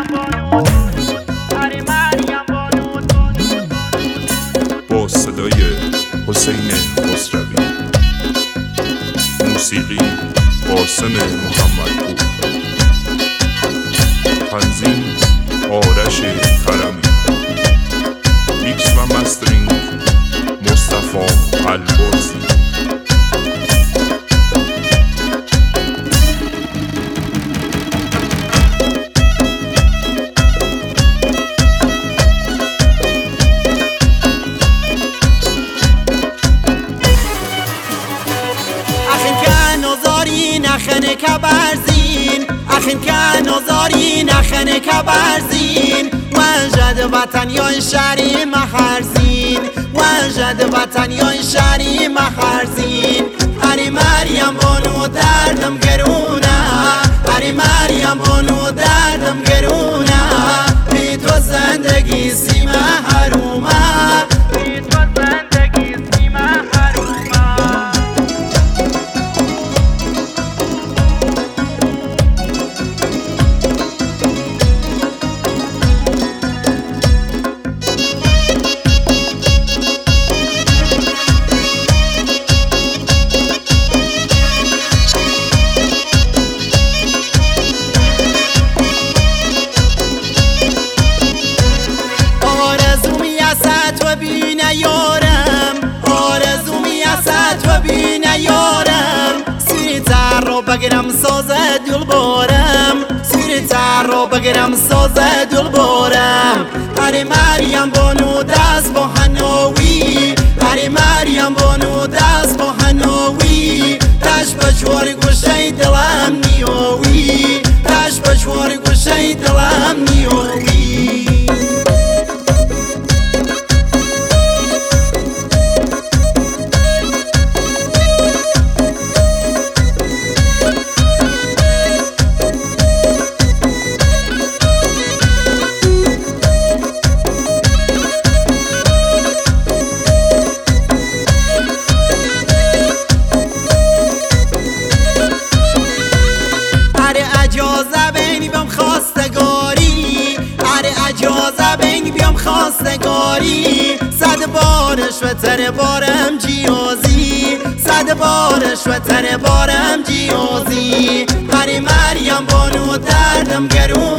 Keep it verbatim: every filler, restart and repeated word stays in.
با صدای حسین خسروی، موسیقی قاسم محمدپور، تنظیم آرش کرمی، میکس و مسترینگ مصطفی البرزی. نخنه کبرزین اخین که نزاری نخنه کبرزین وجد وطن یا شری محرزین وجد وطن یا شری محرزین هری مریم بانو دردم گرونه هری مریم بانو دردم گرونه بی تو زندگی سیمه حرومه بی تو زندگی سیمه حرومه. بگیرم سازه دل بارم سیر تر رو بگیرم سازه دل بارم هری مریم بانو دست با هنوی هری مریم بانو دست با هنوی تش بچوار گوشه دلم نیوی تش بچوار گوشه دلم نیوی. خواستگاری صد بارش و تر بارم جیازی صد بارش و تر بارم جیازی هری مریم بانو دردم گرون